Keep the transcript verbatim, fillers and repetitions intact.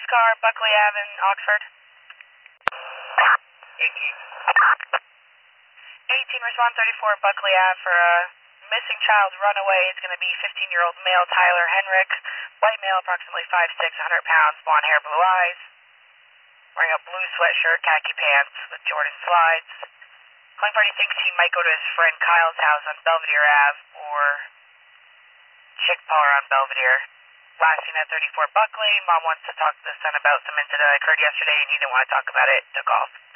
car, Buckley Avenue in Oxford. eighteen. eighteen, respond thirty-four, Buckley Avenue for a missing child runaway. It's going to be fifteen-year-old male Tyler Henrik, white male, approximately five six, one hundred pounds, blonde hair, blue eyes, wearing a blue sweatshirt, khaki pants with Jordan slides. Claim party thinks he might go to his friend Kyle's house on Belvedere Avenue or Chick Parr on Belvedere. Last seen at thirty-four Buckley. Mom wants to talk to the son about some incident that occurred yesterday and he didn't want to talk about it. Took off.